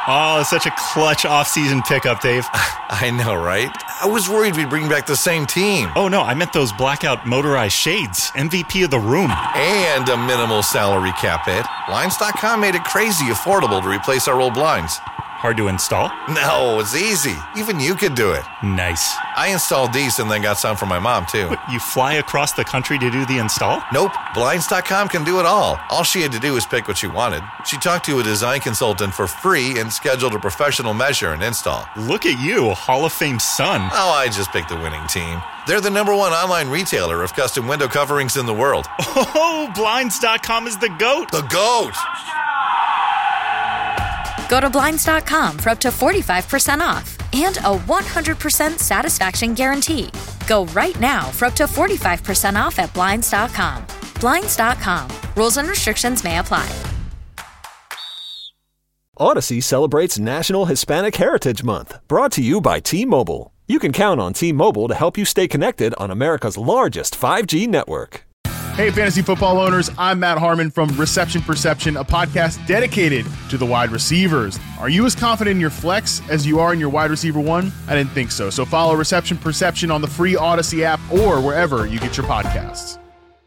Oh, such a clutch off-season pickup, Dave. I know, right? I was worried we'd bring back the same team. Oh, no, I meant those blackout motorized shades. MVP of the room. And a minimal salary cap hit. Blinds.com made it crazy affordable to replace our old blinds. Hard to install? No, it's easy. Even you could do it. Nice. I installed these and then got some for my mom, too. But you fly across the country to do the install? Nope. Blinds.com can do it all. All she had to do was pick what she wanted. She talked to a design consultant for free and scheduled a professional measure and install. Look at you, Hall of Fame son. Oh, I just picked the winning team. They're the #1 online retailer of custom window coverings in the world. Oh, Blinds.com is the GOAT. The GOAT! Go to Blinds.com for up to 45% off and a 100% satisfaction guarantee. Go right now for up to 45% off at Blinds.com. Blinds.com. Rules and restrictions may apply. Odyssey celebrates National Hispanic Heritage Month, brought to you by T-Mobile. You can count on T-Mobile to help you stay connected on America's largest 5G network. Hey, fantasy football owners, I'm Matt Harmon from Reception Perception, a podcast dedicated to the wide receivers. Are you as confident in your flex as you are in your wide receiver one? I didn't think so. So follow Reception Perception on the free Odyssey app or wherever you get your podcasts.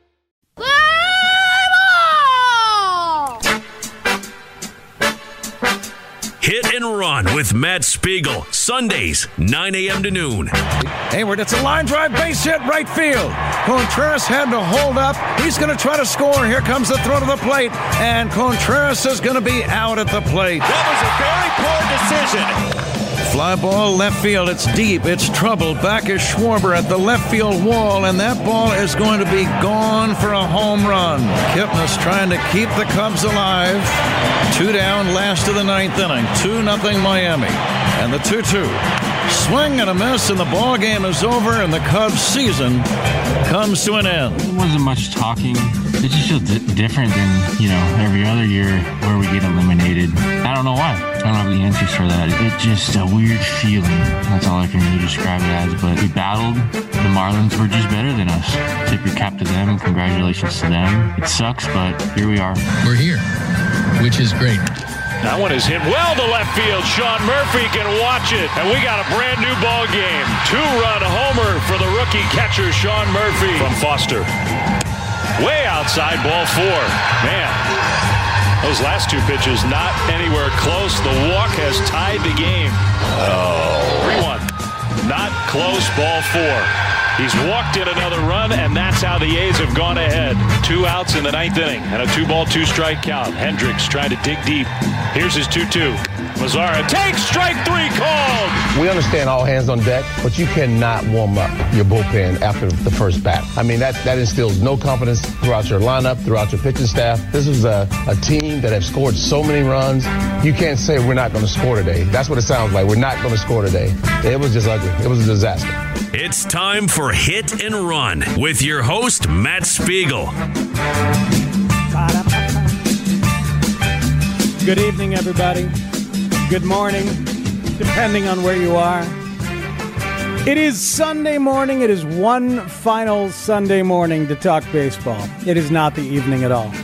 Hit and Run with Matt Spiegel, Sundays, 9 a.m. to noon. Hayward, it's a line drive base hit right field. Contreras had to hold up. He's going to try to score. Here comes the throw to the plate, and Contreras is going to be out at the plate. That was a very poor decision. Fly ball left field. It's deep. It's trouble. Back is Schwarber at the left field wall, and that ball is going to be gone for a home run. Kipnis trying to keep the Cubs alive. 2 down, last of the 9th inning. 2-0 Miami. And the 2-2. Swing and a miss, and the ball game is over, and the Cubs season comes to an end. It wasn't much talking. It just feels different than, every other year where we get eliminated. I don't know why. I don't have the answers for that. It's just a weird feeling. That's all I can really describe it as. But we battled. The Marlins were just better than us. Tip your cap to them. Congratulations to them. It sucks, but here we are. We're here, which is great. That one is hit well to left field. Sean Murphy can watch it. And we got a brand new ball game. 2-run homer for the rookie catcher, Sean Murphy from Foster. Way outside, ball 4. Man, those last 2 pitches not anywhere close. The walk has tied the game. 3-1. Not close, ball 4. He's walked in another run, and that's how the A's have gone ahead. 2 outs in the 9th inning, and a 2-ball, 2-strike count. Hendricks trying to dig deep. Here's his 2-2. Mazzara takes strike 3 called. We understand all hands on deck, but you cannot warm up your bullpen after the first bat. I mean, that instills no confidence throughout your lineup, throughout your pitching staff. This is a team that have scored so many runs. You can't say we're not going to score today. That's what it sounds like. We're not going to score today. It was just ugly. It was a disaster. It's time for Hit and Run with your host, Matt Spiegel. Good evening, everybody. Good morning, depending on where you are. It is Sunday morning. It is one final Sunday morning to talk baseball. It is not the evening at all.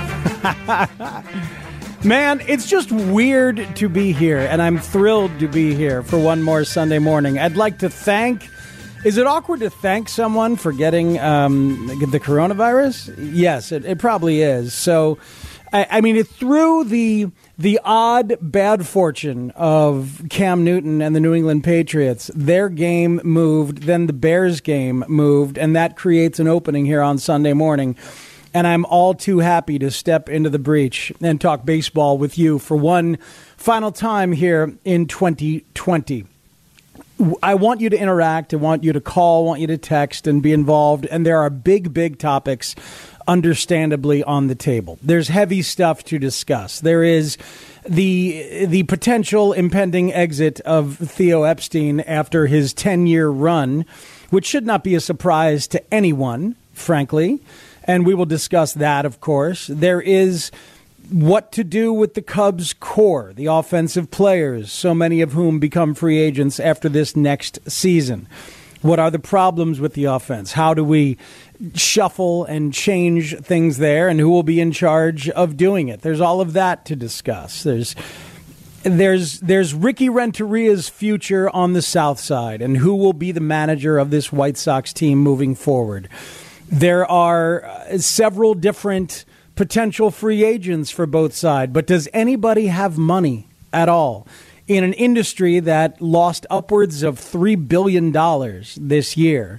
Man, it's just weird to be here, and I'm thrilled to be here for one more Sunday morning. I'd like to thank... Is it awkward to thank someone for getting the coronavirus? Yes, it probably is. So, I mean, through the odd bad fortune of Cam Newton and the New England Patriots, their game moved, then the Bears game moved, and that creates an opening here on Sunday morning. And I'm all too happy to step into the breach and talk baseball with you for one final time here in 2020. I want you to interact. I want you to call. I want you to text and be involved. And there are big, big topics, understandably, on the table. There's heavy stuff to discuss. There is the potential impending exit of Theo Epstein after his 10-year run, which should not be a surprise to anyone, frankly. And we will discuss that, of course. There is what to do with the Cubs' core, the offensive players, so many of whom become free agents after this next season. What are the problems with the offense? How do we shuffle and change things there? And who will be in charge of doing it? There's all of that to discuss. There's There's Ricky Renteria's future on the South Side and who will be the manager of this White Sox team moving forward. There are several different potential free agents for both sides, but does anybody have money at all in an industry that lost upwards of $3 billion this year?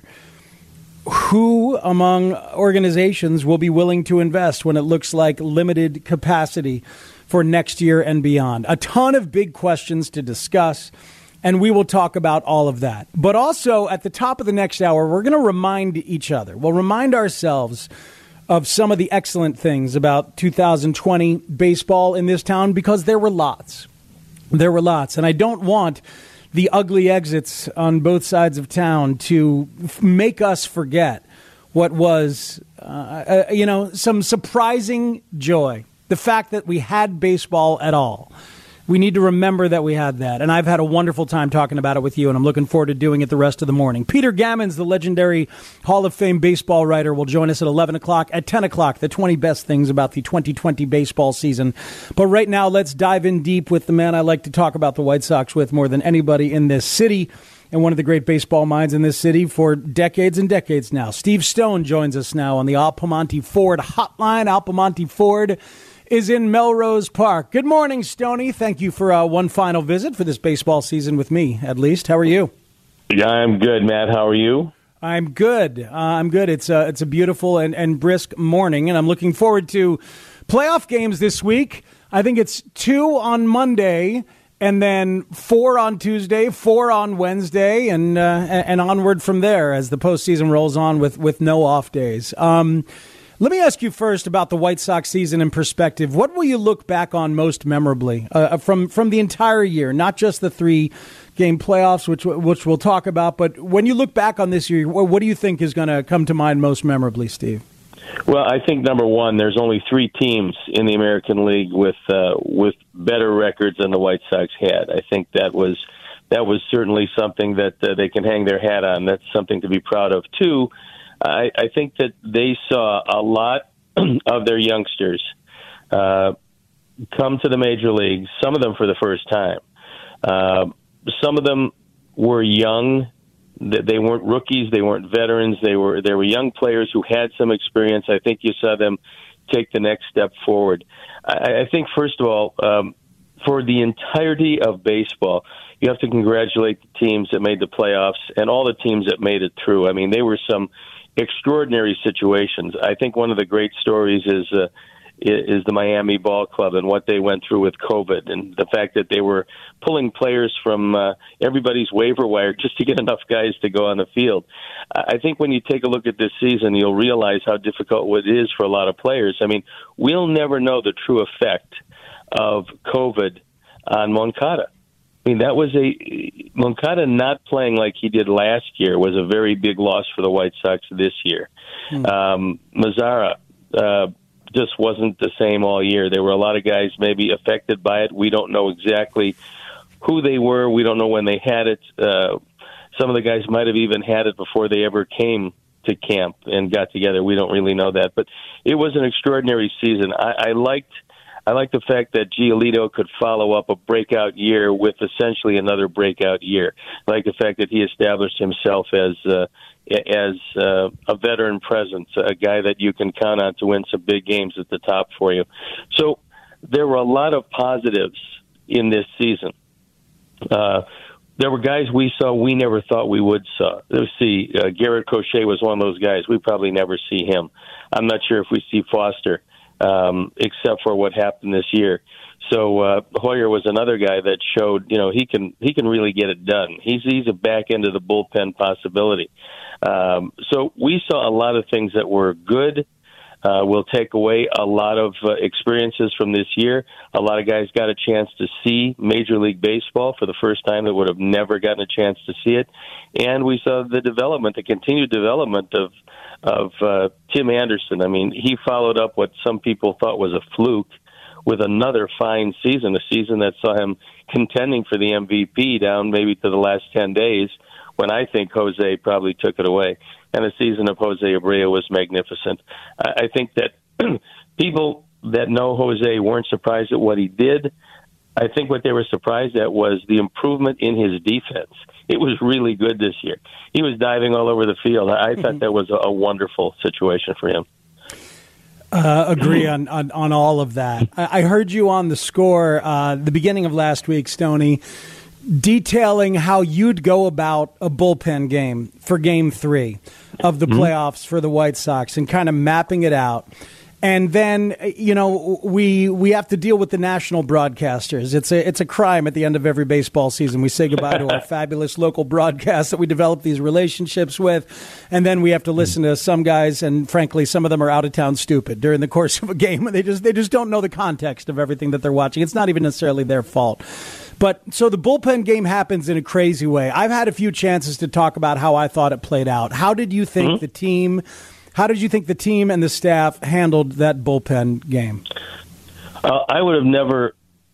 Who among organizations will be willing to invest when it looks like limited capacity for next year and beyond? A ton of big questions to discuss, and we will talk about all of that. But also, at the top of the next hour, we're going to remind each other. We'll remind ourselves of some of the excellent things about 2020 baseball in this town, because there were lots. There were lots, and I don't want the ugly exits on both sides of town to make us forget what was, some surprising joy. The fact that we had baseball at all. We need to remember that we had that. And I've had a wonderful time talking about it with you, and I'm looking forward to doing it the rest of the morning. Peter Gammons, the legendary Hall of Fame baseball writer, will join us at 11 o'clock. At 10 o'clock, the 20 best things about the 2020 baseball season. But right now, let's dive in deep with the man I like to talk about the White Sox with more than anybody in this city, and one of the great baseball minds in this city for decades and decades now. Steve Stone joins us now on the Al Piemonte Ford hotline. Al Piemonte Ford is in Melrose Park. Good morning, Stoney. Thank you for one final visit for this baseball season with me, at least. How are you? Yeah, I'm good, Matt. How are you? I'm good. I'm good. It's a beautiful and brisk morning, and I'm looking forward to playoff games this week. I think it's 2 on Monday, and then 4 on Tuesday, 4 on Wednesday, and onward from there as the postseason rolls on with no off days. Let me ask you first about the White Sox season in perspective. What will you look back on most memorably from the entire year, not just the 3-game playoffs, which we'll talk about, but when you look back on this year, what do you think is going to come to mind most memorably, Steve? Well, I think, number one, there's only 3 teams in the American League with better records than the White Sox had. I think that was certainly something that they can hang their hat on. That's something to be proud of. 2, I think that they saw a lot of their youngsters come to the major leagues, some of them for the first time. Some of them were young. They weren't rookies. They weren't veterans. They were young players who had some experience. I think you saw them take the next step forward. I think, first of all, for the entirety of baseball, you have to congratulate the teams that made the playoffs and all the teams that made it through. I mean, they were some extraordinary situations. I think one of the great stories is the Miami Ball Club and what they went through with COVID, and the fact that they were pulling players from everybody's waiver wire just to get enough guys to go on the field. I think when you take a look at this season, you'll realize how difficult it is for a lot of players. I mean, we'll never know the true effect of COVID on Moncada. I mean, Moncada not playing like he did last year was a very big loss for the White Sox this year. Mazara just wasn't the same all year. There were a lot of guys maybe affected by it. We don't know exactly who they were. We don't know when they had it. Some of the guys might have even had it before they ever came to camp and got together. We don't really know that. But it was an extraordinary season. I liked the fact that Giolito could follow up a breakout year with essentially another breakout year. I like the fact that he established himself as a veteran presence, a guy that you can count on to win some big games at the top for you. So there were a lot of positives in this season. There were guys we saw we never thought we would see. Garrett Crochet was one of those guys. We probably never see him. I'm not sure if we see Foster, except for what happened this year. So Hoyer was another guy that showed, he can really get it done. He's a back end of the bullpen possibility. So we saw a lot of things that were good. We'll take away a lot of experiences from this year. A lot of guys got a chance to see Major League Baseball for the first time that would have never gotten a chance to see it. And we saw the continued development of Tim Anderson. I mean, he followed up what some people thought was a fluke with another fine season, a season that saw him contending for the MVP down maybe to the last 10 days, when I think Jose probably took it away. And the season of Jose Abreu was magnificent. I think that people that know Jose weren't surprised at what he did. I think what they were surprised at was the improvement in his defense. It was really good this year. He was diving all over the field. I thought that was a wonderful situation for him. Agree on all of that. I heard you on the score the beginning of last week, Stoney, detailing how you'd go about a bullpen game for Game 3 of the playoffs for the White Sox and kind of mapping it out. And then, we have to deal with the national broadcasters. It's a crime at the end of every baseball season. We say goodbye to our fabulous local broadcasts that we develop these relationships with, and then we have to listen to some guys, and frankly, some of them are out of town stupid during the course of a game. They just don't know the context of everything that they're watching. It's not even necessarily their fault. But so the bullpen game happens in a crazy way. I've had a few chances to talk about how I thought it played out. How did you think the team and the staff handled that bullpen game? I would never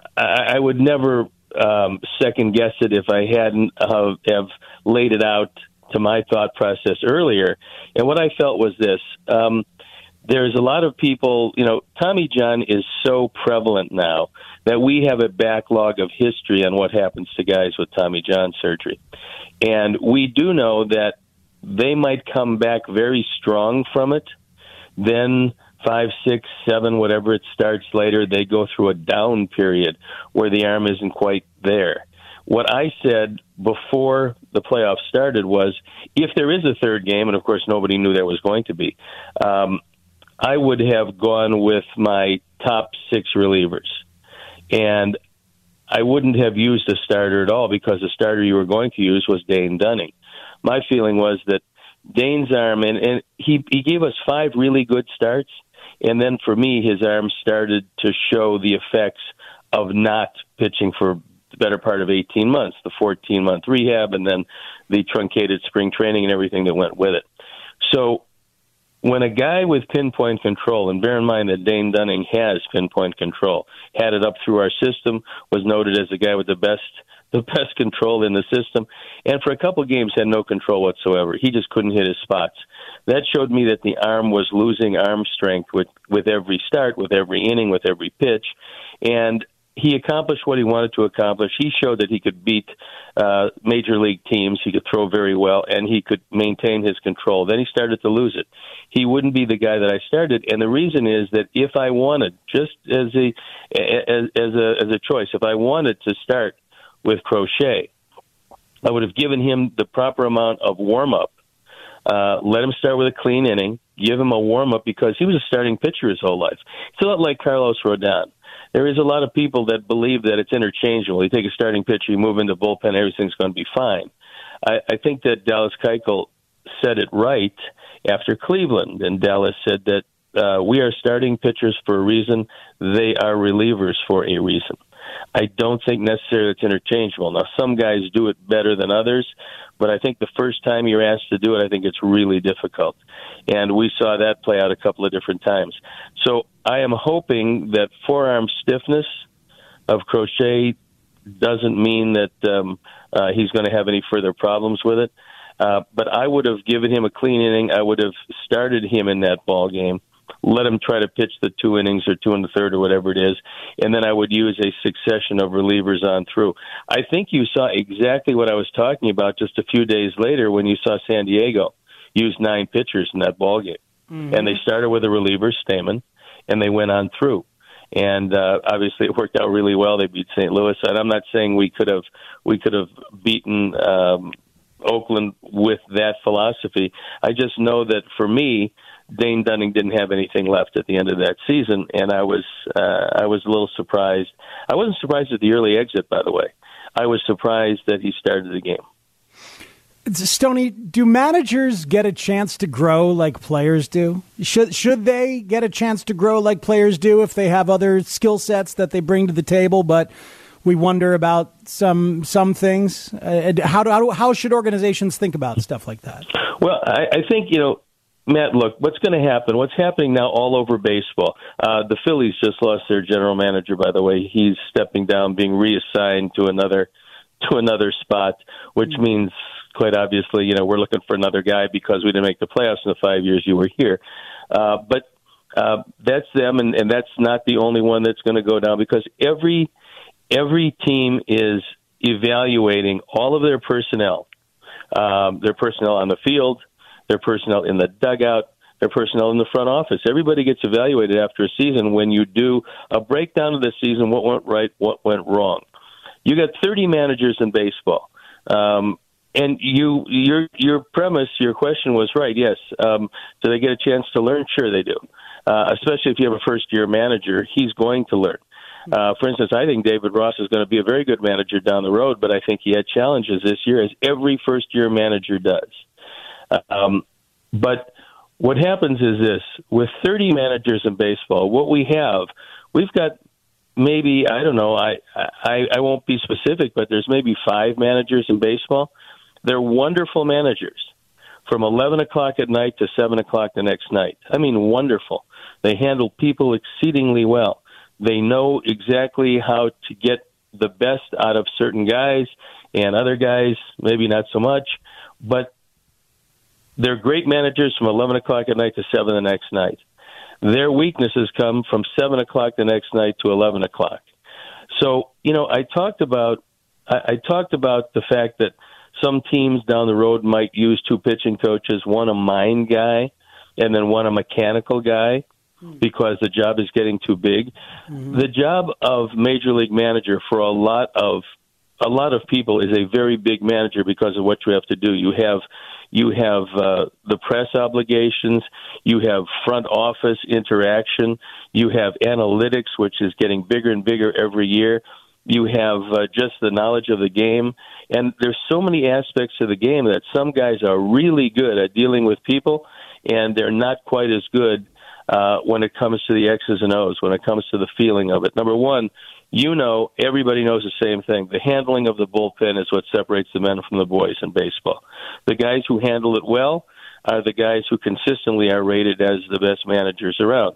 second guess it if I hadn't have laid it out to my thought process earlier. And what I felt was this. There's a lot of people, Tommy John is so prevalent now that we have a backlog of history on what happens to guys with Tommy John surgery. And we do know that they might come back very strong from it. Then 5, 6, 7, whatever it starts later, they go through a down period where the arm isn't quite there. What I said before the playoffs started was, if there is a third game, and of course nobody knew there was going to be, I would have gone with my top 6 relievers. And I wouldn't have used a starter at all, because the starter you were going to use was Dane Dunning. My feeling was that Dane's arm, and he gave us 5 really good starts, and then for me, his arm started to show the effects of not pitching for the better part of 18 months, the 14-month rehab, and then the truncated spring training and everything that went with it. So when a guy with pinpoint control, and bear in mind that Dane Dunning has pinpoint control, had it up through our system, was noted as the guy with the best control in the system, and for a couple of games had no control whatsoever. He just couldn't hit his spots. That showed me that the arm was losing arm strength with every start, with every inning, with every pitch, and he accomplished what he wanted to accomplish. He showed that he could beat major league teams, he could throw very well, and he could maintain his control. Then he started to lose it. He wouldn't be the guy that I started, and the reason is that if I wanted, just as a choice, if I wanted to start with Crochet, I would have given him the proper amount of warm-up, let him start with a clean inning, give him a warm-up, because he was a starting pitcher his whole life. It's a lot like Carlos Rodon. There is a lot of people that believe that it's interchangeable. You take a starting pitcher, you move into bullpen, everything's going to be fine. I think that Dallas Keuchel said it right after Cleveland, and Dallas said that we are starting pitchers for a reason. They are relievers for a reason. I don't think necessarily it's interchangeable. Now, some guys do it better than others, but I think the first time you're asked to do it, I think it's really difficult. And we saw that play out a couple of different times. So I am hoping that forearm stiffness of Crochet doesn't mean that he's going to have any further problems with it. But I would have given him a clean inning. I would have started him in that ball game, let him try to pitch the 2 innings or 2 1/3 or whatever it is, and then I would use a succession of relievers on through. I think you saw exactly what I was talking about just a few days later when you saw San Diego use 9 pitchers in that ball game. Mm-hmm. And they started with a reliever, Stamen, and they went on through. And obviously it worked out really well. They beat St. Louis. And I'm not saying we could have beaten Oakland with that philosophy. I just know that for me, Dane Dunning didn't have anything left at the end of that season, and I was a little surprised. I wasn't surprised at the early exit, by the way. I was surprised that he started the game. Stoney, do managers get a chance to grow like players do? Should they get a chance to grow like players do if they have other skill sets that they bring to the table, but we wonder about some things? How should organizations think about stuff like that? Well, I think, Matt, look, what's going to happen? What's happening now all over baseball? The Phillies just lost their general manager, by the way. He's stepping down, being reassigned to another spot, which means, quite obviously, we're looking for another guy because we didn't make the playoffs in the 5 years you were here. But that's them, and that's not the only one that's going to go down, because every every team is evaluating all of their personnel on the field, their personnel in the dugout, their personnel in the front office. Everybody gets evaluated after a season when you do a breakdown of the season, what went right, what went wrong. You got 30 managers in baseball. And your premise, your question was right, yes. Do they get a chance to learn? Sure they do. Especially if you have a first-year manager, he's going to learn. For instance, I think David Ross is going to be a very good manager down the road, but I think he had challenges this year, as every first-year manager does. But what happens is this. With 30 managers in baseball, what we've got maybe, I don't know, I won't be specific, but there's maybe 5 managers in baseball. They're wonderful managers from 11 o'clock at night to 7 o'clock the next night. I mean, wonderful. They handle people exceedingly well. They know exactly how to get the best out of certain guys, and other guys maybe not so much. But they're great managers from 11 o'clock at night to 7 the next night. Their weaknesses come from 7 o'clock the next night to 11 o'clock. So, I talked about the fact that some teams down the road might use 2 pitching coaches, one a mind guy and then one a mechanical guy, because the job is getting too big. Mm-hmm. The job of major league manager for a lot of people is a very big manager because of what you have to do. You have the press obligations, you have front office interaction, you have analytics, which is getting bigger and bigger every year. You have just the knowledge of the game. And there's so many aspects of the game that some guys are really good at dealing with people, and they're not quite as good when it comes to the X's and O's, when it comes to the feeling of it. Number one, everybody knows the same thing. The handling of the bullpen is what separates the men from the boys in baseball. The guys who handle it well are the guys who consistently are rated as the best managers around.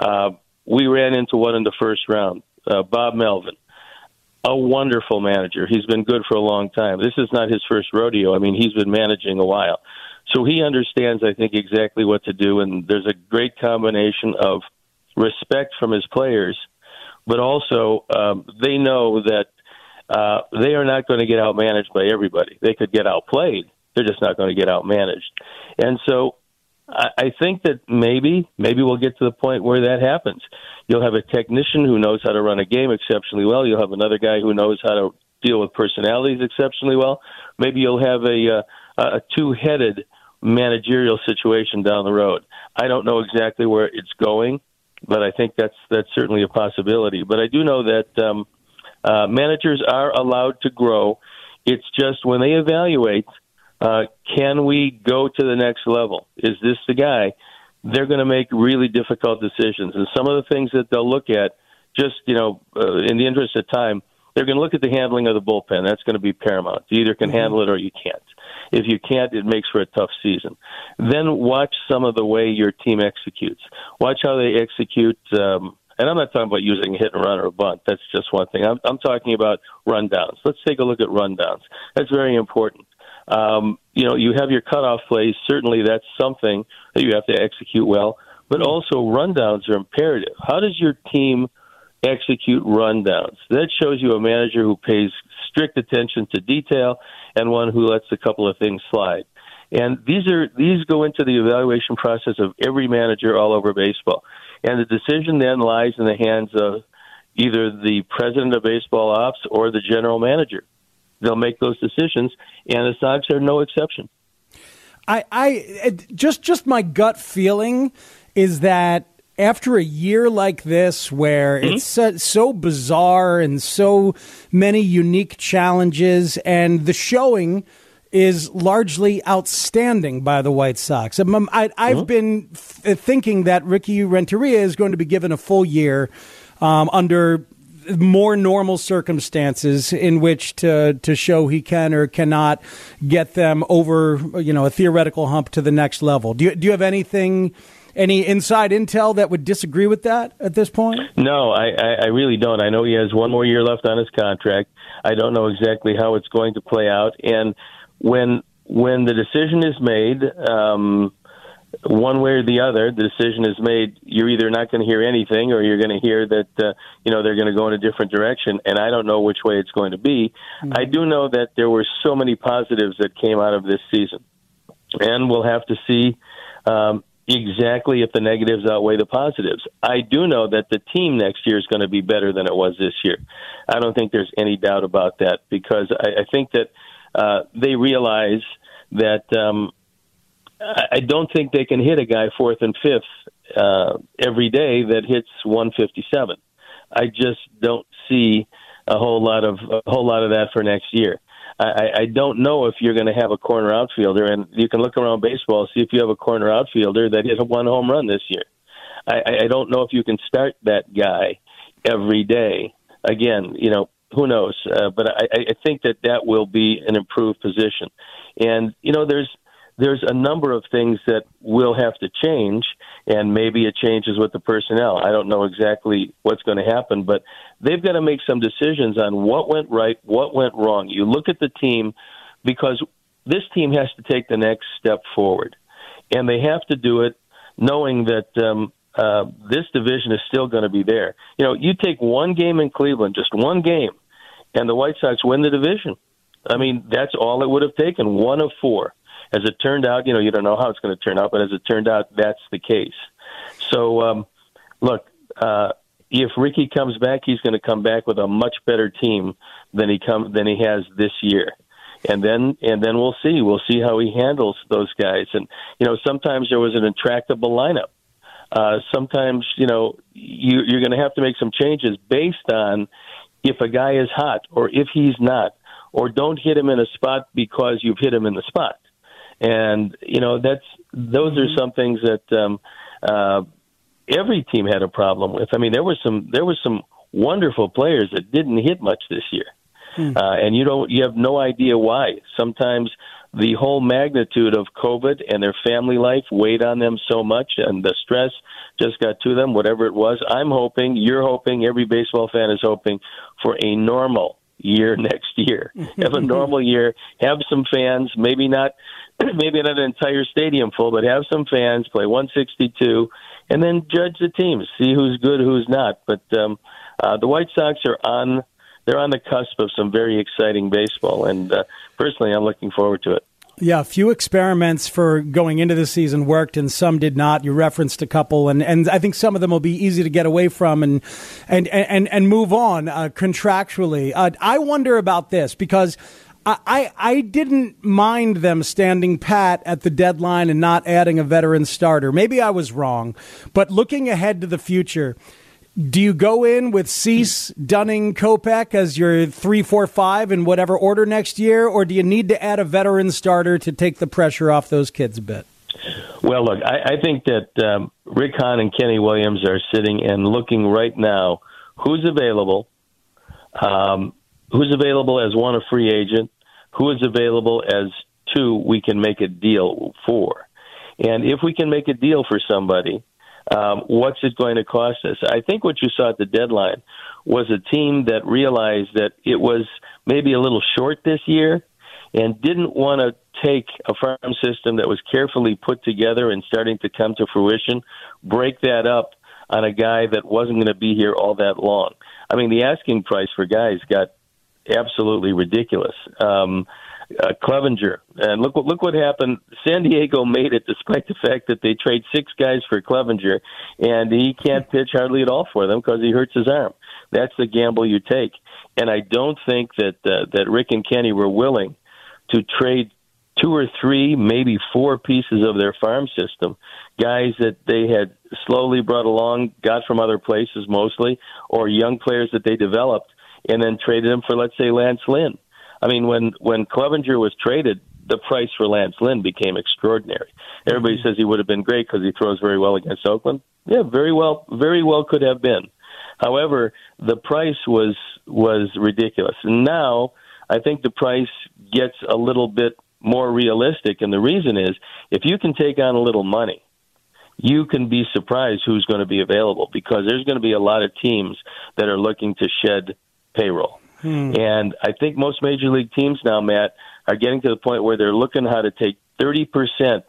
We ran into one in the first round, Bob Melvin. A wonderful manager. He's been good for a long time. This is not his first rodeo. I mean, he's been managing a while. So he understands, I think, exactly what to do, and there's a great combination of respect from his players, but also they know that they are not going to get outmanaged by everybody. They could get outplayed. They're just not going to get outmanaged. And so I think that maybe we'll get to the point where that happens. You'll have a technician who knows how to run a game exceptionally well. You'll have another guy who knows how to deal with personalities exceptionally well. Maybe you'll have a two-headed managerial situation down the road. I don't know exactly where it's going, but I think that's certainly a possibility. But I do know that managers are allowed to grow. It's just when they evaluate, can we go to the next level? Is this the guy? They're going to make really difficult decisions. And some of the things that they'll look at, just, in the interest of time, they're going to look at the handling of the bullpen. That's going to be paramount. You either can handle it or you can't. If you can't, it makes for a tough season. Then watch some of the way your team executes. Watch how they execute. And I'm not talking about using a hit and run or a bunt. That's just one thing. I'm talking about rundowns. Let's take a look at rundowns. That's very important. You have your cutoff plays. Certainly that's something that you have to execute well. But also rundowns are imperative. How does your team execute rundowns? That shows you a manager who pays strict attention to detail and one who lets a couple of things slide. And these go into the evaluation process of every manager all over baseball. And the decision then lies in the hands of either the president of baseball ops or the general manager. They'll make those decisions, and the Sox are no exception. I just my gut feeling is that after a year like this, where it's so bizarre and so many unique challenges, and the showing is largely outstanding by the White Sox. I've been thinking that Ricky Renteria is going to be given a full year under more normal circumstances in which to show he can or cannot get them over, a theoretical hump to the next level. Do you have any inside intel that would disagree with that at this point? No, I really don't. I know he has one more year left on his contract. I don't know exactly how it's going to play out. And when the decision is made, one way or the other, the decision is made. You're either not going to hear anything, or you're going to hear that they're going to go in a different direction. And I don't know which way it's going to be. Mm-hmm. I do know that there were so many positives that came out of this season, and we'll have to see exactly if the negatives outweigh the positives. I do know that the team next year is going to be better than it was this year. I don't think there's any doubt about that, because I think that they realize that. I don't think they can hit a guy 4th and 5th every day that hits 157. I just don't see a whole lot of that for next year. I don't know if you're going to have a corner outfielder, and you can look around baseball, see if you have a corner outfielder that hit 1 home run this year. I don't know if you can start that guy every day. Again, who knows? But I think that will be an improved position. And, there's a number of things that will have to change, and maybe it changes with the personnel. I don't know exactly what's going to happen, but they've got to make some decisions on what went right, what went wrong. You look at the team, because this team has to take the next step forward, and they have to do it knowing that this division is still going to be there. You take one game in Cleveland, just one game, and the White Sox win the division. I mean, that's all it would have taken, 1 of 4. As it turned out, you don't know how it's going to turn out, but as it turned out, that's the case. So, look, if Ricky comes back, he's going to come back with a much better team than he has this year. And then we'll see. We'll see how he handles those guys. And, sometimes there was an intractable lineup. Sometimes, you're going to have to make some changes based on if a guy is hot or if he's not, or don't hit him in a spot because you've hit him in the spot. And those are some things that every team had a problem with. I mean, there was some wonderful players that didn't hit much this year, and you have no idea why. Sometimes the whole magnitude of COVID and their family life weighed on them so much, and the stress just got to them. Whatever it was, I'm hoping, you're hoping, every baseball fan is hoping for a normal year next year. Have a normal year. Have some fans. Maybe not an entire stadium full, but have some fans, play 162, and then judge the teams, see who's good, who's not. But the White Sox are on the cusp of some very exciting baseball, and personally, I'm looking forward to it. Yeah, a few experiments for going into the season worked, and some did not. You referenced a couple, and I think some of them will be easy to get away from and move on contractually. I wonder about this because I didn't mind them standing pat at the deadline and not adding a veteran starter. Maybe I was wrong, but looking ahead to the future, do you go in with Cease, Dunning, Kopech as your 3, 4, 5 in whatever order next year, or do you need to add a veteran starter to take the pressure off those kids a bit? Well, look, I think that Rick Hahn and Kenny Williams are sitting and looking right now who's available as 1, a free agent, who is available as 2, we can make a deal for. And if we can make a deal for somebody, what's it going to cost us? I think what you saw at the deadline was a team that realized that it was maybe a little short this year and didn't want to take a farm system that was carefully put together and starting to come to fruition, break that up on a guy that wasn't going to be here all that long. I mean, the asking price for guys got absolutely ridiculous. Clevenger, and look what happened. San Diego made it despite the fact that they trade 6 guys for Clevenger, and he can't pitch hardly at all for them because he hurts his arm. That's the gamble you take. And I don't think that Rick and Kenny were willing to trade 2 or 3, maybe 4 pieces of their farm system, guys that they had slowly brought along, got from other places mostly, or young players that they developed, and then traded them for, let's say, Lance Lynn. I mean, when Clevenger was traded, the price for Lance Lynn became extraordinary. Everybody says he would have been great because he throws very well against Oakland. Yeah, very well could have been. However, the price was ridiculous. And now I think the price gets a little bit more realistic, and the reason is if you can take on a little money, you can be surprised who's going to be available because there's going to be a lot of teams that are looking to shed payroll. And I think most major league teams now, Matt, are getting to the point where they're looking how to take 30%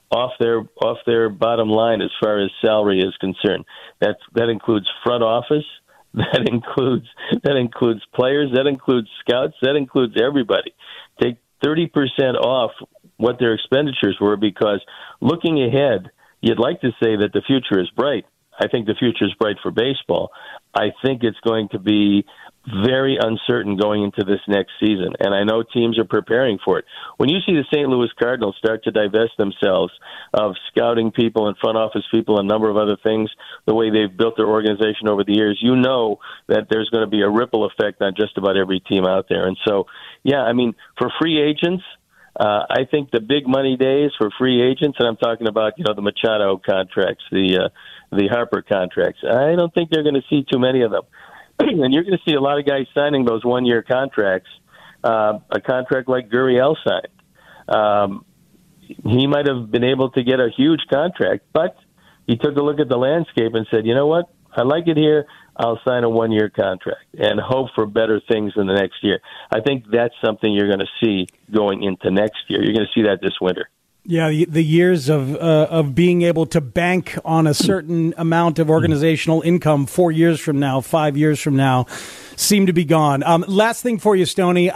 off their bottom line as far as salary is concerned. That includes front office, that includes players, that includes scouts, that includes everybody. Take 30% off what their expenditures were, because looking ahead, you'd like to say that the future is bright. I think the future is bright for baseball. I think it's going to be very uncertain going into this next season, and I know teams are preparing for it. When you see the St. Louis Cardinals start to divest themselves of scouting people and front office people and a number of other things, the way they've built their organization over the years, you know that there's going to be a ripple effect on just about every team out there. And so, yeah, I mean, for free agents, I think the big money days for free agents, and I'm talking about, the Machado contracts, the Harper contracts, I don't think they're going to see too many of them. And you're going to see a lot of guys signing those one-year contracts, a contract like Gurriel signed. He might have been able to get a huge contract, but he took a look at the landscape and said, you know what, I like it here. I'll sign a one-year contract and hope for better things in the next year. I think that's something you're going to see going into next year. You're going to see that this winter. Yeah, the years of being able to bank on a certain amount of organizational income 4 years from now, 5 years from now, seem to be gone. Last thing for you, Stoney.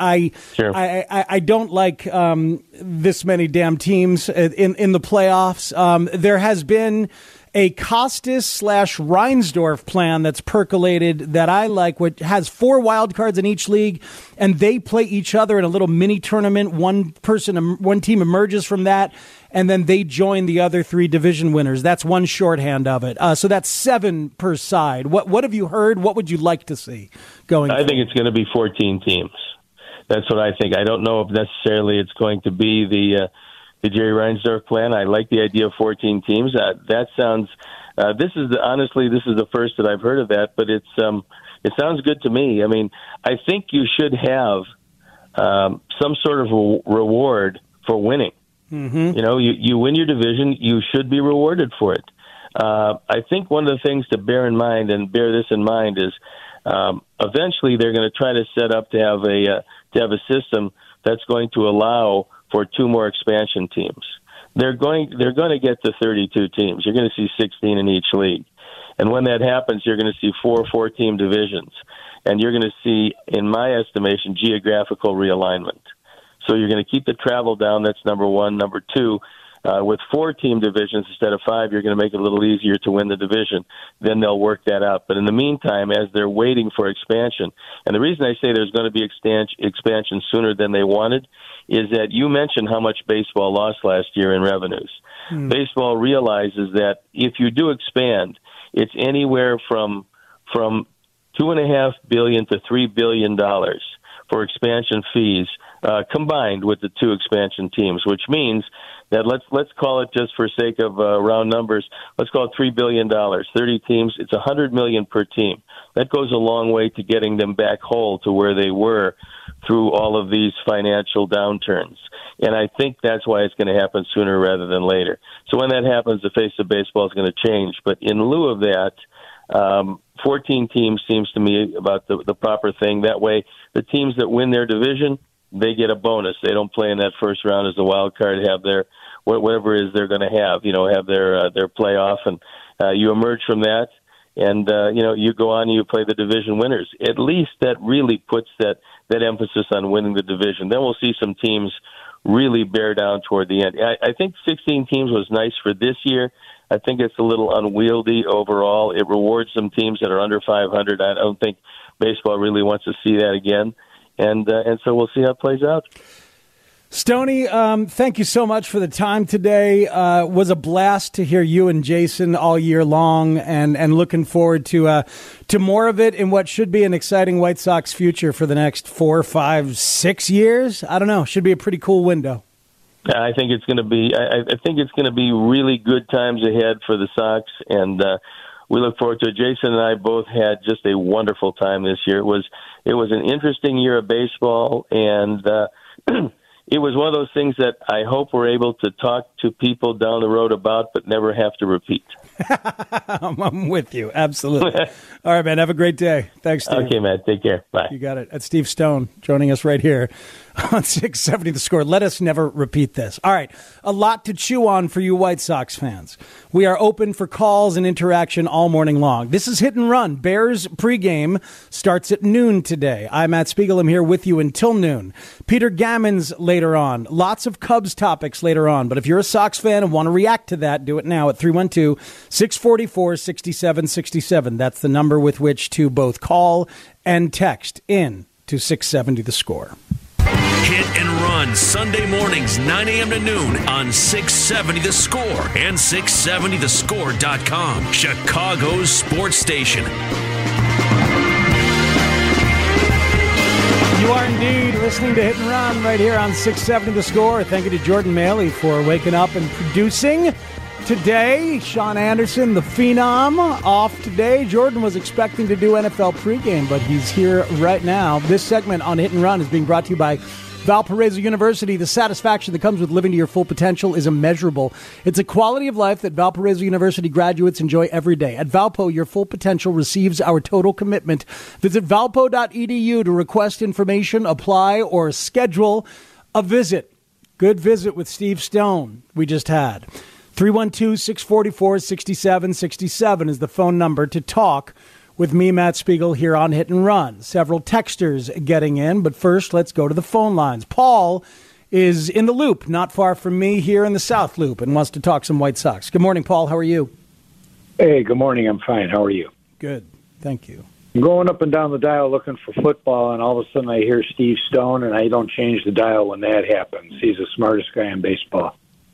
I don't like this many damn teams in the playoffs. There has been a Costas/Reinsdorf plan that's percolated that I like, which has 4 wild cards in each league, and they play each other in a little mini tournament. One team emerges from that, and then they join the other 3 division winners. That's one shorthand of it. So that's 7 per side. What have you heard? What would you like to see going? I think it's going to be 14 teams. That's what I think. I don't know if necessarily it's going to be the Jerry Reinsdorf plan. I like the idea of 14 teams. That sounds. This is the first that I've heard of that, but it sounds good to me. I mean, I think you should have some sort of reward for winning. Mm-hmm. You win your division, you should be rewarded for it. I think one of the things to bear in mind, and bear this in mind, is eventually they're going to try to set up to have a system that's going to allow for 2 more expansion teams. They're going to get to 32 teams. You're going to see 16 in each league. And when that happens, you're going to see 4 4-team divisions. And you're going to see, in my estimation, geographical realignment. So you're going to keep the travel down. That's number one. Number 2, with 4-team divisions instead of 5, you're going to make it a little easier to win the division. Then they'll work that out. But in the meantime, as they're waiting for expansion, and the reason I say there's going to be expansion sooner than they wanted is that you mentioned how much baseball lost last year in revenues. Baseball realizes that if you do expand, it's anywhere from $2.5 billion to $3 billion for expansion fees combined with the 2 expansion teams, which means that let's call it, just for sake of round numbers, let's call it $3 billion, 30 teams. It's $100 million per team. That goes a long way to getting them back whole to where they were through all of these financial downturns. And I think that's why it's going to happen sooner rather than later. So when that happens, the face of baseball is going to change. But in lieu of that, 14 teams seems to me about the proper thing. That way, the teams that win their division, they get a bonus. They don't play in that first round as a wild card, have their whatever it is they're going to have their playoff, and you emerge from that, and you go on and you play the division winners. At least that really puts that emphasis on winning the division. Then we'll see some teams really bear down toward the end. I think 16 teams was nice for this year. I think it's a little unwieldy overall. It rewards some teams that are under 500. I don't think baseball really wants to see that again. And so we'll see how it plays out. Stoney, thank you so much for the time today. Was a blast to hear you and Jason all year long, and looking forward to more of it in what should be an exciting White Sox future for the next 4, 5, 6 years. I don't know. Should be a pretty cool window. I think it's going to be. I think it's going to be really good times ahead for the Sox, and we look forward to it. Jason and I both had just a wonderful time this year. It was an interesting year of baseball, and it was one of those things that I hope we're able to talk to people down the road about, but never have to repeat. I'm with you. Absolutely. All right, man. Have a great day. Thanks, Steve. Okay, man. Take care. Bye. You got it. That's Steve Stone joining us right here on 670 The Score. Let us never repeat this. All right, a lot to chew on for you White Sox fans. We are open for calls and interaction all morning long. This is Hit and Run. Bears pregame starts at noon today. I'm Matt Spiegel. I'm here with you until noon. Peter Gammons later on. Lots of Cubs topics later on. But if you're a Sox fan and want to react to that, do it now at 312-644-6767. That's the number with which to both call and text in to 670 The Score. Hit and Run, Sunday mornings, 9 a.m. to noon on 670 The Score and 670thescore.com, Chicago's sports station. You are indeed listening to Hit and Run right here on 670 The Score. Thank you to Jordan Maley for waking up and producing today. Sean Anderson, the Phenom, off today. Jordan was expecting to do NFL pregame, but he's here right now. This segment on Hit and Run is being brought to you by Valparaiso University. The satisfaction that comes with living to your full potential is immeasurable. It's a quality of life that Valparaiso University graduates enjoy every day. At Valpo, your full potential receives our total commitment. Visit valpo.edu to request information, apply, or schedule a visit. Good visit with Steve Stone we just had. 312-644-6767 is the phone number to talk with me, Matt Spiegel, here on Hit and Run. Several texters getting in, but first, let's go to the phone lines. Paul is in the Loop, not far from me here in the South Loop, and wants to talk some White Sox. Good morning, Paul. How are you? Hey, good morning. I'm fine. How are you? Good. Thank you. I'm going up and down the dial looking for football, and all of a sudden I hear Steve Stone, and I don't change the dial when that happens. He's the smartest guy in baseball.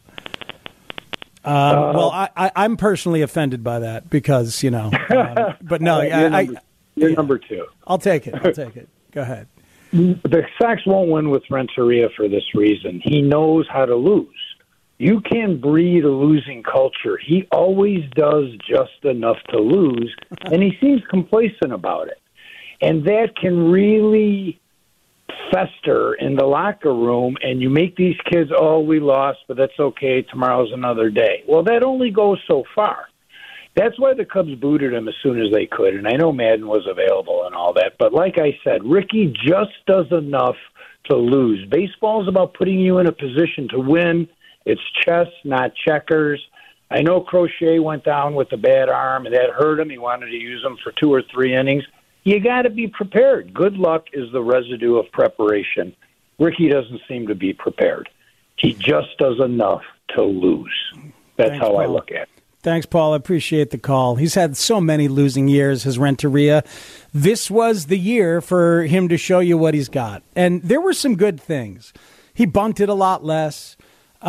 Well, I'm personally offended by that because, but no, you're number two. I'll take it. Go ahead. The Sox won't win with Renteria for this reason. He knows how to lose. You can breed a losing culture. He always does just enough to lose, and he seems complacent about it. And that can really fester in the locker room, and you make these kids, we lost, but that's okay, tomorrow's another day. Well, that only goes so far. That's why the Cubs booted him as soon as they could, and I know Madden was available and all that, but like I said, Ricky just does enough to lose. Baseball is about putting you in a position to win. It's chess, not checkers. I know Crochet went down with a bad arm, and that hurt him. He wanted to use him for 2 or 3 innings. You got to be prepared. Good luck is the residue of preparation. Ricky doesn't seem to be prepared. He just does enough to lose. That's Thanks, how Paul. I look at it. Thanks, Paul. I appreciate the call. He's had so many losing years, his Renteria. This was the year for him to show you what he's got. And there were some good things. He bunted a lot less.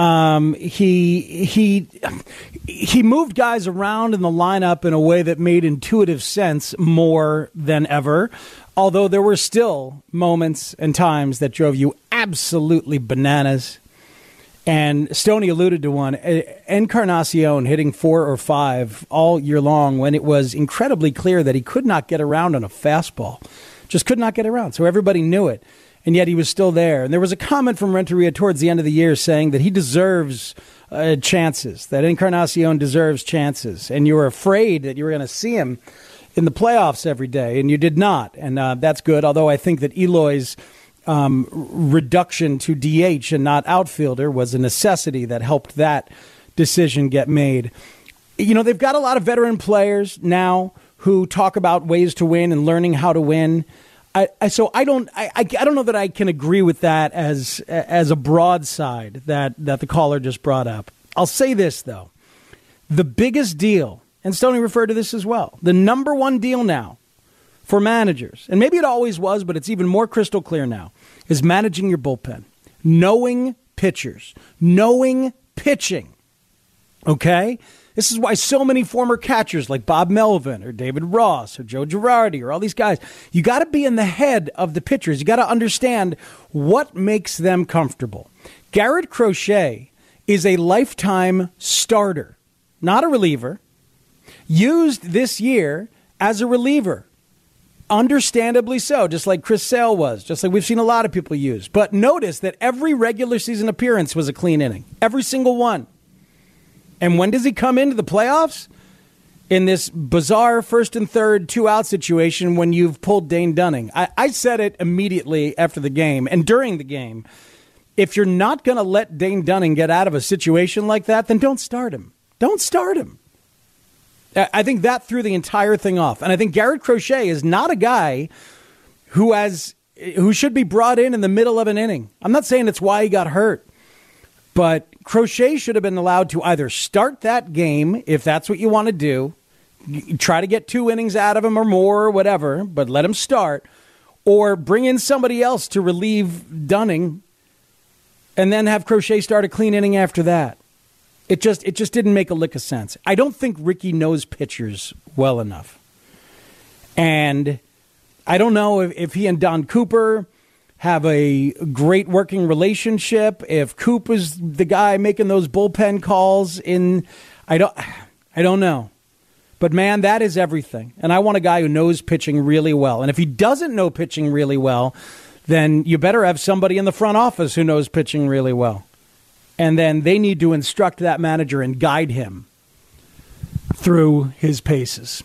He moved guys around in the lineup in a way that made intuitive sense more than ever, although there were still moments and times that drove you absolutely bananas. And Stoney alluded to one, Encarnacion hitting 4 or 5 all year long when it was incredibly clear that he could not get around on a fastball, just could not get around. So everybody knew it. And yet he was still there. And there was a comment from Renteria towards the end of the year saying that he deserves chances, that Encarnacion deserves chances. And you were afraid that you were going to see him in the playoffs every day, and you did not. And that's good, although I think that Eloy's reduction to DH and not outfielder was a necessity that helped that decision get made. They've got a lot of veteran players now who talk about ways to win and learning how to win. So I don't know that I can agree with that as a broadside that the caller just brought up. I'll say this, though. The biggest deal, and Stoney referred to this as well, the number one deal now for managers, and maybe it always was, but it's even more crystal clear now, is managing your bullpen, knowing pitchers, knowing pitching. Okay? This is why so many former catchers like Bob Melvin or David Ross or Joe Girardi or all these guys, you got to be in the head of the pitchers. You got to understand what makes them comfortable. Garrett Crochet is a lifetime starter, not a reliever, used this year as a reliever. Understandably so, just like Chris Sale was, just like we've seen a lot of people use. But notice that every regular season appearance was a clean inning, every single one. And when does he come into the playoffs? in this bizarre first and third 2-out situation when you've pulled Dane Dunning. I said it immediately after the game and during the game. If you're not going to let Dane Dunning get out of a situation like that, then don't start him. Don't start him. I think that threw the entire thing off. And I think Garrett Crochet is not a guy who should be brought in the middle of an inning. I'm not saying it's why he got hurt. But Crochet should have been allowed to either start that game, if that's what you want to do, try to get 2 innings out of him or more or whatever, but let him start, or bring in somebody else to relieve Dunning and then have Crochet start a clean inning after that. It just didn't make a lick of sense. I don't think Ricky knows pitchers well enough. And I don't know if he and Don Cooper have a great working relationship, if Coop is the guy making those bullpen calls I don't know. But man, that is everything. And I want a guy who knows pitching really well. And if he doesn't know pitching really well, then you better have somebody in the front office who knows pitching really well. And then they need to instruct that manager and guide him through his paces.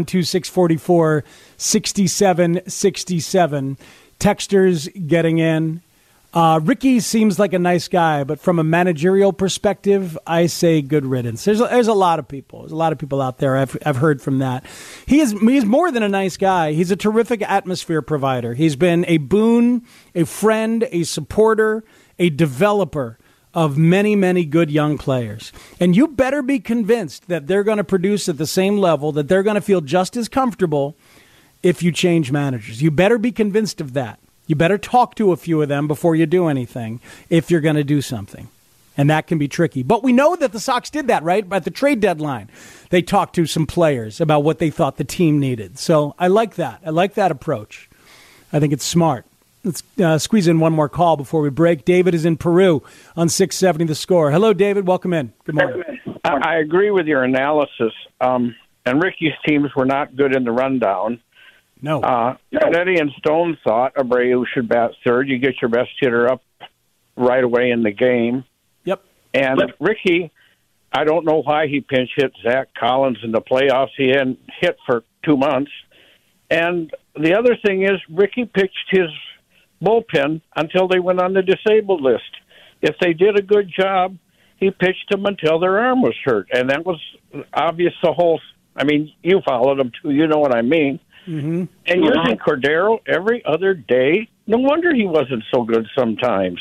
312-644-6767. Texters getting in. Ricky seems like a nice guy, but from a managerial perspective, I say good riddance. There's a lot of people. There's a lot of people out there. I've heard from that. He's more than a nice guy. He's a terrific atmosphere provider. He's been a boon, a friend, a supporter, a developer of many, many good young players. And you better be convinced that they're going to produce at the same level, that they're going to feel just as comfortable if you change managers. You better be convinced of that. You better talk to a few of them before you do anything if you're going to do something. And that can be tricky. But we know that the Sox did that, right? At the trade deadline, they talked to some players about what they thought the team needed. So I like that. I like that approach. I think it's smart. Let's squeeze in one more call before we break. David is in Peru on 670 The Score. Hello, David. Welcome in. Good morning. I agree with your analysis. And Ricky's teams were not good in the rundown. No. Eddie and Stone thought Abreu should bat third. You get your best hitter up right away in the game. Yep. And Ricky, I don't know why he pinch hit Zach Collins in the playoffs. He hadn't hit for 2 months. And the other thing is Ricky pitched his bullpen until they went on the disabled list. If they did a good job, he pitched them until their arm was hurt. And that was obvious you followed him too. You know what I mean. Mm-hmm. And using Cordero every other day, no wonder he wasn't so good sometimes.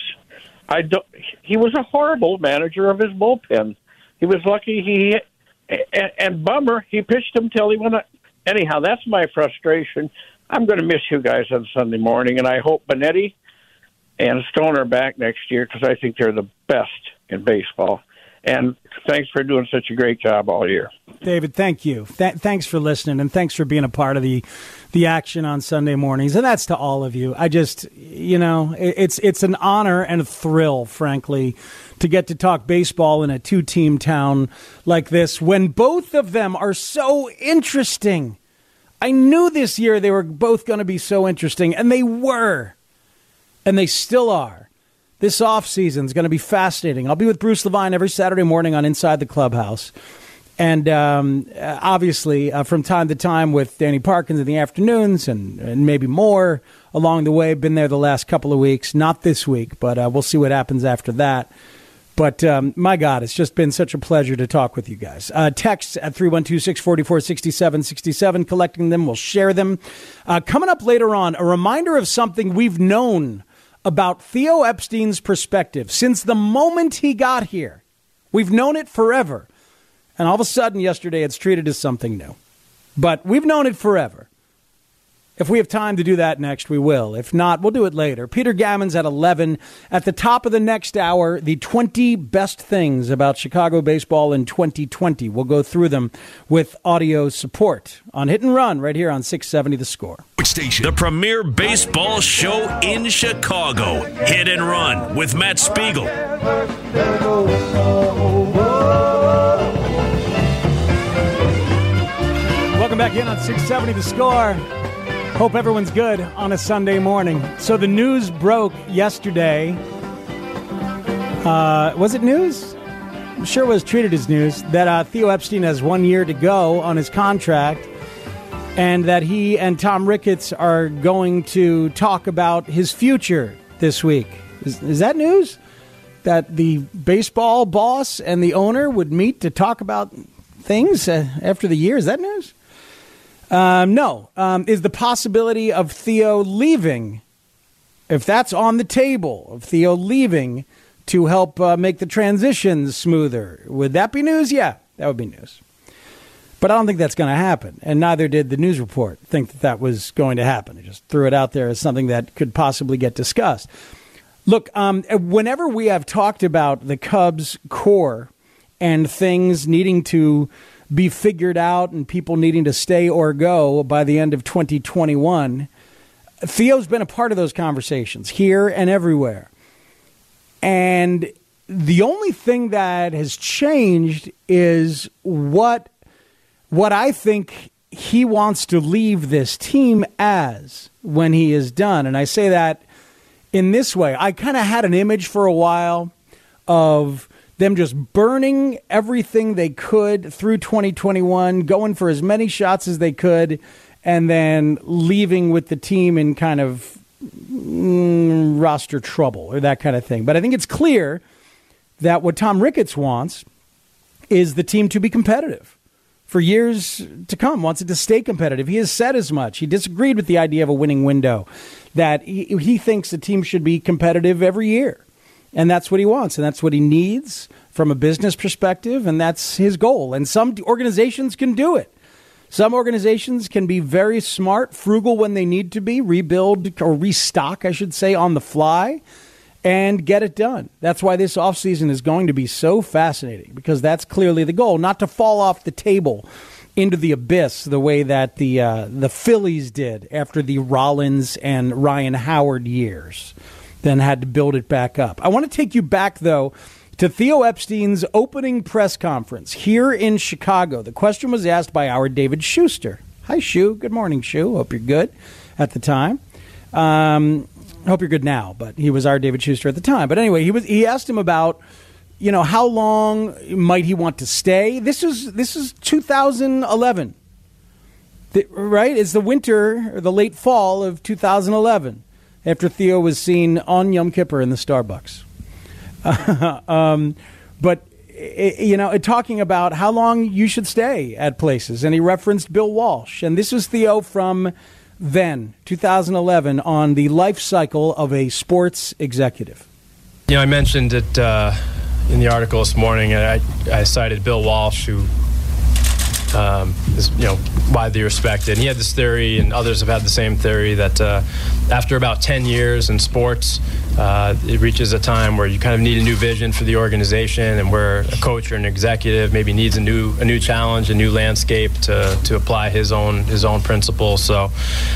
He was a horrible manager of his bullpen. He was lucky and bummer, he pitched him till he went. Anyhow, that's my frustration. I'm going to miss you guys on Sunday morning, and I hope Benetti and Stone are back next year because I think they're the best in baseball. And thanks for doing such a great job all year. David, thank you. Thanks for listening, and thanks for being a part of the action on Sunday mornings. And that's to all of you. I just, it's an honor and a thrill, frankly, to get to talk baseball in a two-team town like this when both of them are so interesting. I knew this year they were both going to be so interesting, and they were, and they still are. This offseason is going to be fascinating. I'll be with Bruce Levine every Saturday morning on Inside the Clubhouse. And obviously, from time to time with Danny Parkins in the afternoons and maybe more along the way. Been there the last couple of weeks. Not this week, but we'll see what happens after that. But, my God, it's just been such a pleasure to talk with you guys. Texts at 312-644-6767. Collecting them. We'll share them. Coming up later on, a reminder of something we've known about Theo Epstein's perspective since the moment he got here. We've known it forever. And all of a sudden yesterday it's treated as something new. But we've known it forever. If we have time to do that next, we will. If not, we'll do it later. Peter Gammons at 11. At the top of the next hour, the 20 best things about Chicago baseball in 2020. We'll go through them with audio support on Hit and Run right here on 670 The Score. Station. The premier baseball show in Chicago. Hit and Run with Matt Spiegel. Welcome back in on 670 The Score. Hope everyone's good on a Sunday morning. So the news broke yesterday. Was it news? sure was treated as news, that Theo Epstein has 1 year to go on his contract, and that he and Tom Ricketts are going to talk about his future this week. Is that news? That the baseball boss and the owner would meet to talk about things after the year? Is that news? No. Is the possibility of Theo leaving, if that's on the table, of Theo leaving to help make the transition smoother, would that be news? Yeah, that would be news. But I don't think that's going to happen, and neither did the news report think that that was going to happen. It just threw it out there as something that could possibly get discussed. Look, whenever we have talked about the Cubs core and things needing to be figured out and people needing to stay or go by the end of 2021, Theo's been a part of those conversations here and everywhere. And the only thing that has changed is what I think he wants to leave this team as when he is done. And I say that in this way. I kind of had an image for a while of them just burning everything they could through 2021, going for as many shots as they could, and then leaving with the team in kind of roster trouble or that kind of thing. But I think it's clear that what Tom Ricketts wants is the team to be competitive for years to come, wants it to stay competitive. He has said as much. He disagreed with the idea of a winning window, that he thinks the team should be competitive every year. And that's what he wants, and that's what he needs from a business perspective, and that's his goal. And some organizations can do it. Some organizations can be very smart, frugal when they need to be, rebuild or restock, I should say, on the fly, and get it done. That's why this offseason is going to be so fascinating, because that's clearly the goal, not to fall off the table into the abyss the way that the Phillies did after the Rollins and Ryan Howard years, then had to build it back up. I want to take you back, though, to Theo Epstein's opening press conference here in Chicago. The question was asked by our David Schuster. Hi, Shu. Good morning, Shu. Hope you're good at the time. Hope you're good now, but he was our David Schuster at the time. But anyway, he asked him about, how long might he want to stay? This is 2011, right? It's the winter or the late fall of 2011 after Theo was seen on Yom Kippur in the Starbucks. But talking about how long you should stay at places, and he referenced Bill Walsh, and this is Theo from then 2011 on the life cycle of a sports executive. I mentioned it in the article this morning, and I cited Bill Walsh, who is widely respected. And he had this theory, and others have had the same theory, that after about 10 years in sports, it reaches a time where you kind of need a new vision for the organization, and where a coach or an executive maybe needs a new challenge, a new landscape to apply his own principles. So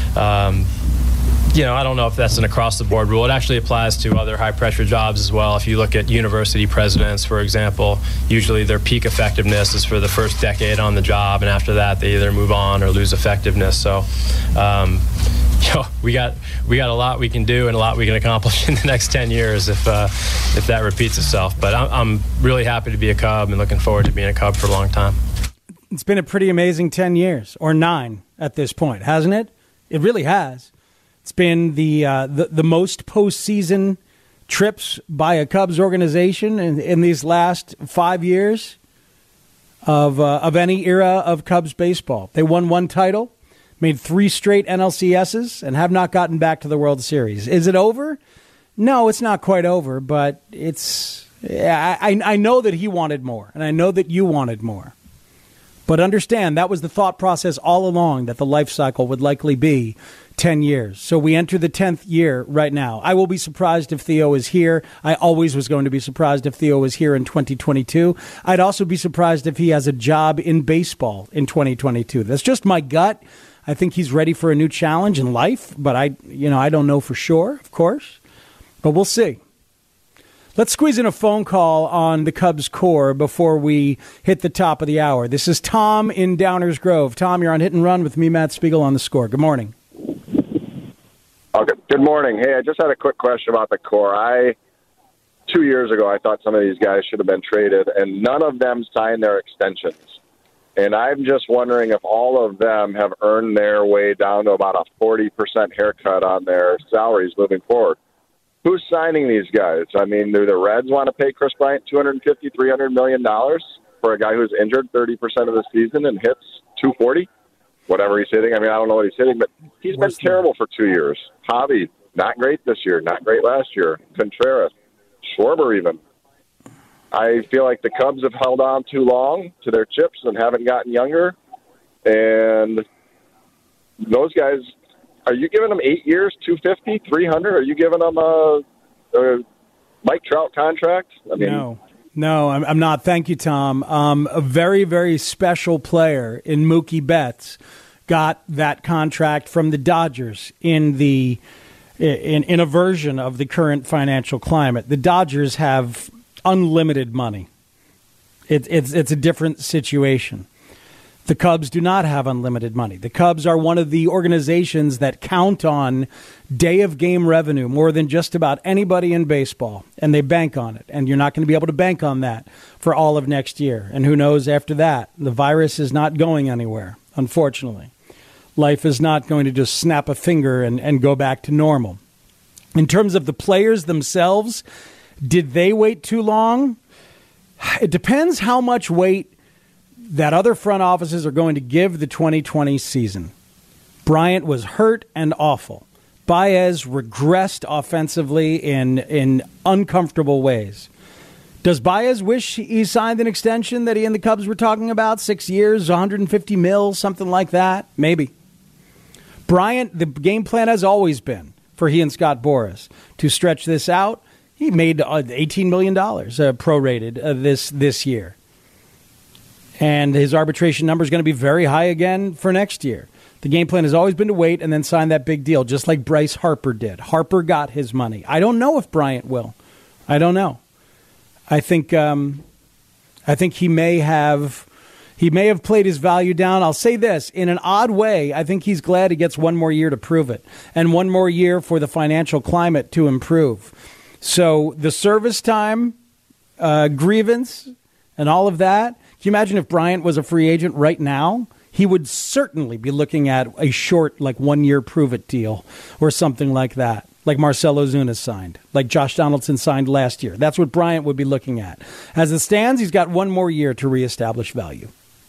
I don't know if that's an across-the-board rule. It actually applies to other high-pressure jobs as well. If you look at university presidents, for example, usually their peak effectiveness is for the first decade on the job, and after that they either move on or lose effectiveness. So we got a lot we can do and a lot we can accomplish in the next 10 years if that repeats itself. But I'm really happy to be a Cub and looking forward to being a Cub for a long time. It's been a pretty amazing 10 years, or 9 at this point, hasn't it? It really has. It's been the most postseason trips by a Cubs organization in these last 5 years of any era of Cubs baseball. They won 1 title, made 3 straight NLCSs, and have not gotten back to the World Series. Is it over? No, it's not quite over, but it's. I know that he wanted more, and I know that you wanted more. But understand, that was the thought process all along, that the life cycle would likely be 10 years. So we enter the 10th year right now. I will be surprised if Theo is here. I always was going to be surprised if Theo was here in 2022. I'd also be surprised if he has a job in baseball in 2022. That's just my gut. I think he's ready for a new challenge in life, but I don't know for sure, of course. But we'll see. Let's squeeze in a phone call on the Cubs core before we hit the top of the hour. This is Tom in Downers Grove. Tom, you're on Hit and Run with me, Matt Spiegel, on the Score. Good morning. Okay. Good morning. Hey, I just had a quick question about the core. I 2 years ago, I thought some of these guys should have been traded, and none of them signed their extensions. And I'm just wondering if all of them have earned their way down to about a 40% haircut on their salaries moving forward. Who's signing these guys? I mean, do the Reds want to pay Chris Bryant $250, $300 million for a guy who's injured 30% of the season and hits 240? Whatever he's hitting. I mean, I don't know what he's hitting, but he's been terrible for 2 years. Javi, not great this year, not great last year. Contreras, Schwarber even. I feel like the Cubs have held on too long to their chips and haven't gotten younger. And those guys, are you giving them 8 years, $250, $300? Are you giving them a Mike Trout contract? I mean, No, I'm not. Thank you, Tom. A very, very special player in Mookie Betts got that contract from the Dodgers in a version of the current financial climate. The Dodgers have unlimited money. It's a different situation. The Cubs do not have unlimited money. The Cubs are one of the organizations that count on day-of-game revenue more than just about anybody in baseball, and they bank on it. And you're not going to be able to bank on that for all of next year. And who knows after that? The virus is not going anywhere, unfortunately. Life is not going to just snap a finger and go back to normal. In terms of the players themselves, did they wait too long? It depends how much weight that other front offices are going to give the 2020 season. Bryant was hurt and awful. Baez regressed offensively in uncomfortable ways. Does Baez wish he signed an extension that he and the Cubs were talking about? 6 years, $150 million, something like that? Maybe. Bryant, the game plan has always been for he and Scott Boras to stretch this out. He made $18 million prorated this year. And his arbitration number is going to be very high again for next year. The game plan has always been to wait and then sign that big deal, just like Bryce Harper did. Harper got his money. I don't know if Bryant will. I don't know. I think he may have played his value down. I'll say this, in an odd way, I think he's glad he gets one more year to prove it and one more year for the financial climate to improve. So the service time, grievance, and all of that. Can you imagine if Bryant was a free agent right now? He would certainly be looking at a short, 1 year prove-it deal or something like that, like Marcell Ozuna signed, like Josh Donaldson signed last year. That's what Bryant would be looking at. As it stands, he's got one more year to reestablish value.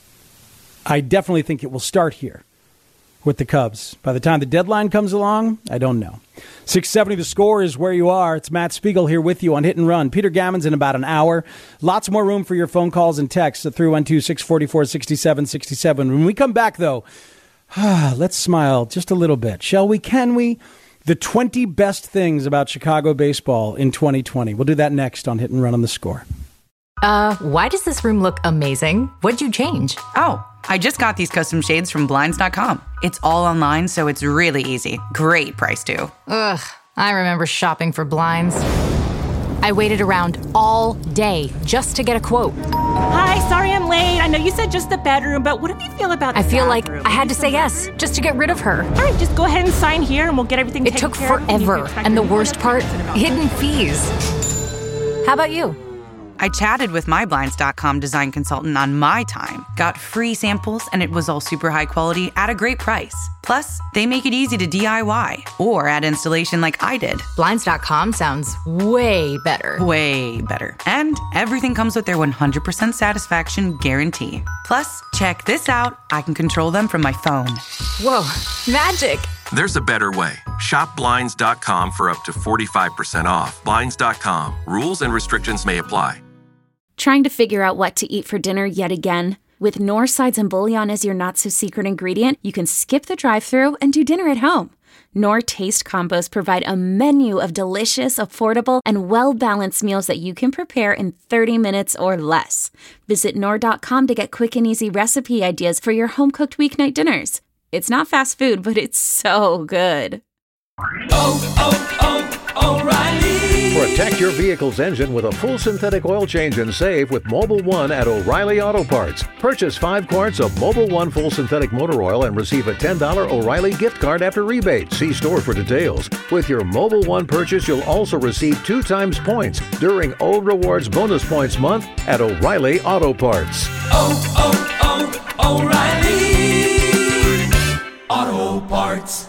I definitely think it will start here with the Cubs. By the time the deadline comes along, I don't know. 670 The Score is where you are. It's Matt Spiegel here with you on Hit and Run. Peter Gammons in about an hour. Lots more room for your phone calls and texts at 312-644-6767. When we come back, though, let's smile just a little bit, shall we? Can we? The 20 best things about Chicago baseball in 2020. We'll do that next on Hit and Run on The Score. Why does this room look amazing? What'd you change? Oh, I just got these custom shades from Blinds.com. It's all online, so it's really easy. Great price, too. Ugh, I remember shopping for blinds. I waited around all day just to get a quote. Hi, sorry I'm late. I know you said just the bedroom, but what do you feel about the I feel bathroom? like I had to say yes just to get rid of her. All right, just go ahead and sign here and we'll get everything taken care of. It took forever, and the worst part, hidden fees. How about you? I chatted with my Blinds.com design consultant on my time, got free samples, and it was all super high quality at a great price. Plus, they make it easy to DIY or add installation like I did. Blinds.com sounds way better. Way better. And everything comes with their 100% satisfaction guarantee. Plus, check this out. I can control them from my phone. Whoa, magic. There's a better way. Shop Blinds.com for up to 45% off. Blinds.com. Rules and restrictions may apply. Trying to figure out what to eat for dinner yet again? With Knorr Sides and Bouillon as your not-so-secret ingredient, you can skip the drive-thru and do dinner at home. Knorr Taste Combos provide a menu of delicious, affordable, and well-balanced meals that you can prepare in 30 minutes or less. Visit Knorr.com to get quick and easy recipe ideas for your home-cooked weeknight dinners. It's not fast food, but it's so good. O'Reilly. For a Protect your vehicle's engine with a full synthetic oil change and save with Mobil 1 at O'Reilly Auto Parts. Purchase 5 quarts of Mobil 1 full synthetic motor oil and receive a $10 O'Reilly gift card after rebate. See store for details. With your Mobil 1 purchase, you'll also receive 2 times points during O Rewards Bonus Points Month at O'Reilly Auto Parts. O'Reilly Auto Parts.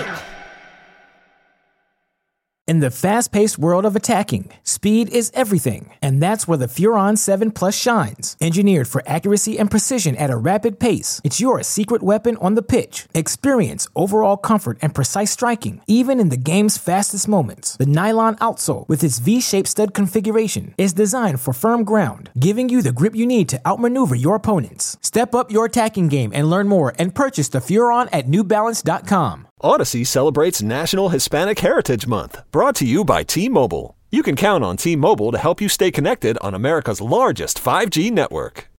In the fast-paced world of attacking, speed is everything, and that's where the Furon 7 Plus shines. Engineered for accuracy and precision at a rapid pace, it's your secret weapon on the pitch. Experience overall comfort and precise striking, even in the game's fastest moments. The nylon outsole, with its V-shaped stud configuration, is designed for firm ground, giving you the grip you need to outmaneuver your opponents. Step up your attacking game and learn more and purchase the Furon at NewBalance.com. Odyssey celebrates National Hispanic Heritage Month, brought to you by T-Mobile. You can count on T-Mobile to help you stay connected on America's largest 5G network.